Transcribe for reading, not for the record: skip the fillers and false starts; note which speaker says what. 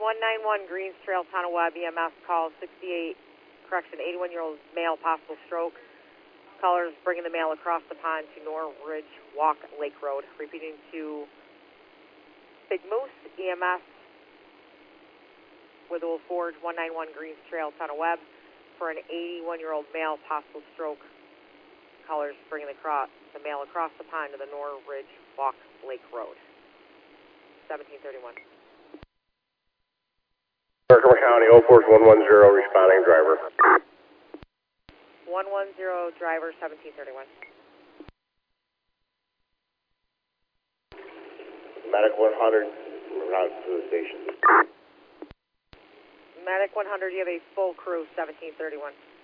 Speaker 1: 191 Greens Trail, Town of Webb, EMS call 81-year-old male, possible stroke. Callers bringing the male across the pond to Norridge Walk, Lake Road. Repeating to Big Moose, EMS, with Old Forge, 191 Greens Trail, Town of Webb, for an 81-year-old male, possible stroke. Callers bringing the male across the pond to the Norridge Walk, Lake Road. 1731.
Speaker 2: Berkeley County, Old Forge 110, responding driver.
Speaker 1: 110, driver, 1731.
Speaker 2: Medic 100, route to the station.
Speaker 1: Medic 100, you have a full crew, 1731.